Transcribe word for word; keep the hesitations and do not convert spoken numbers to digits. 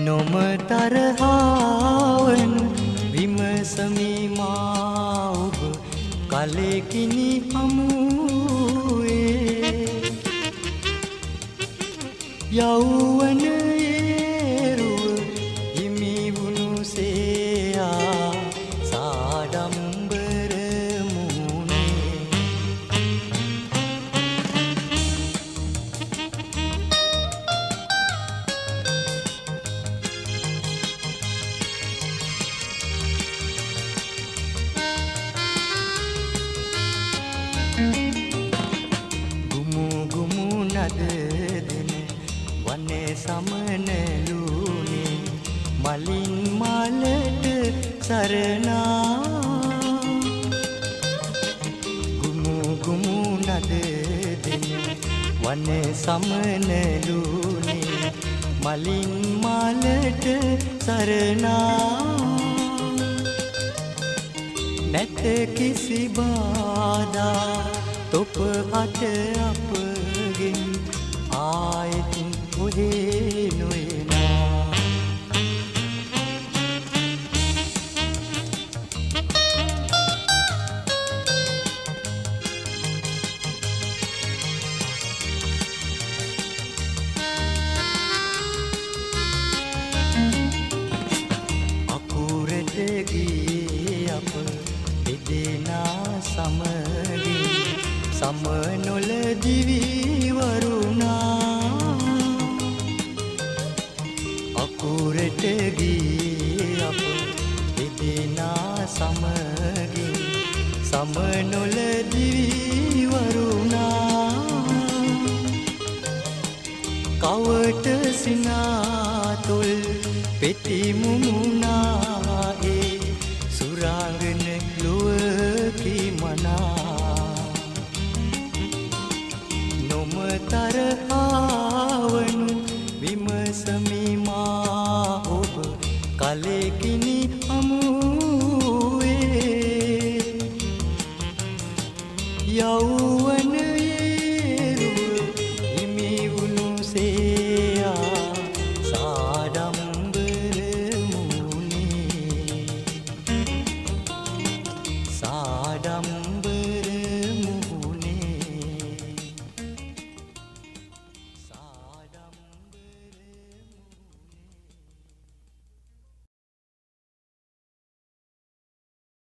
නොම තරහාවන් විමසමි මා ඔබ කලෙකිනි හමුවේ යෞවනයේ රුව හිමි වුණු සේයා සාඩම්බර මුහුණේ ගුමු ගුමු නද දෙන වනේ සමනලුනේ මලින් මලට සරණා ගුමු ගුමු නද දෙන වනේ සමනලුනේ මලින් මලට සරණා නැත කිසි බාධා තොප අට අපගෙන් ආයෙත් ඔහේ නොයනා අකුරට ගියේ අප දෙදෙනා සමගින් සමනොල දිවි වරුණා අකුරට ගියේ අප දෙදෙනා සමගින් සමනොල දිවි වරුණා කවට සිනාතුල් පෙති මුමුණා